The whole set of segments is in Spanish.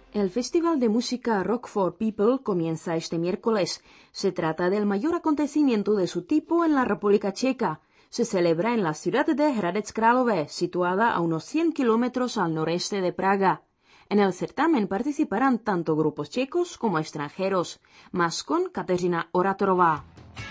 El Festival de Música Rock for People comienza este miércoles. Se trata del mayor acontecimiento de su tipo en la República Checa. Se celebra en la ciudad de Hradec Králové, situada a unos 100 kilómetros al noreste de Praga. En el certamen participarán tanto grupos checos como extranjeros. Más con Kateřina Oratorová.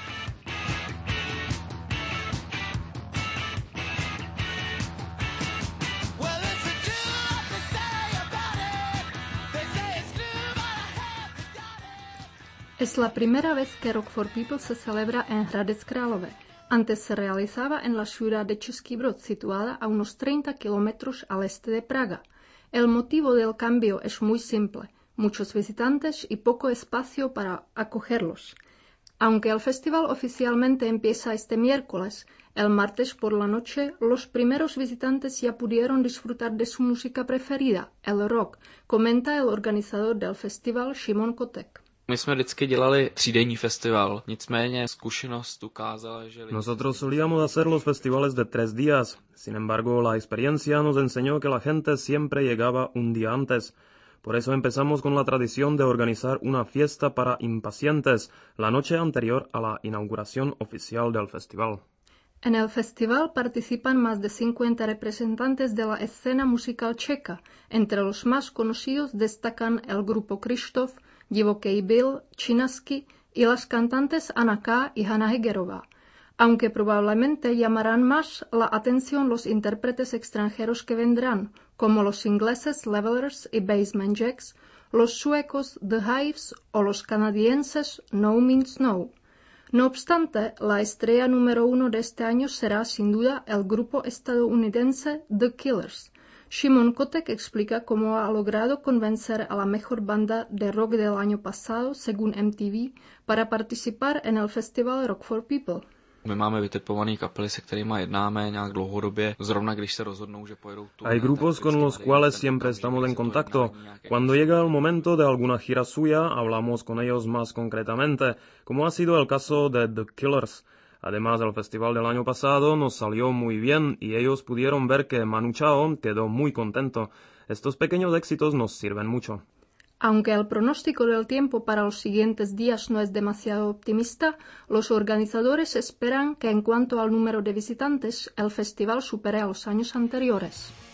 Es la primera vez que Rock for People se celebra en Hradec Králové. Antes se realizaba en la ciudad de Český Brod, situada a unos 30 kilómetros al este de Praga. El motivo del cambio es muy simple: muchos visitantes y poco espacio para acogerlos. Aunque el festival oficialmente empieza este miércoles, el martes por la noche los primeros visitantes ya pudieron disfrutar de su música preferida, el rock, comenta el organizador del festival, Šimon Kotek. My jsme vždycky dělali třídenní festival, nicméně zkušenost ukázala, že... Nosotros solíamos hacer los festivales de 3 días. Sin embargo, la experiencia nos enseñó que la gente siempre llegaba un día antes. Por eso empezamos con la tradición de organizar una fiesta para impacientes la noche anterior a la inauguración oficial del festival. En el festival participan más de 50 representantes de la escena musical checa. Entre los más conocidos destacan el grupo Krištof, Divoký Bill, Činasky y las cantantes Anna K. y Hana Hegerová. Aunque probablemente llamarán más la atención los intérpretes extranjeros que vendrán, como los ingleses Levellers y Basement Jaxx, los suecos The Hives o los canadienses No Means No. No obstante, la estrella número 1 de este año será sin duda el grupo estadounidense The Killers. Šimon Kotek explica cómo ha logrado convencer a la mejor banda de rock del año pasado, según MTV, para participar en el festival Rock for People. My máme vytipovaný kapely, se kterými jednáme nějak dlouhodobě, zrovna když se rozhodnou, že pojedou tu. Hay grupos con los cuales siempre estamos en contacto. Cuando llega el momento de alguna gira suya, hablamos con ellos más concretamente, como ha sido el caso de The Killers. Además, el festival del año pasado nos salió muy bien y ellos pudieron ver que Manu Chao quedó muy contento. Estos pequeños éxitos nos sirven mucho. Aunque el pronóstico del tiempo para los siguientes días no es demasiado optimista, los organizadores esperan que en cuanto al número de visitantes, el festival supere a los años anteriores.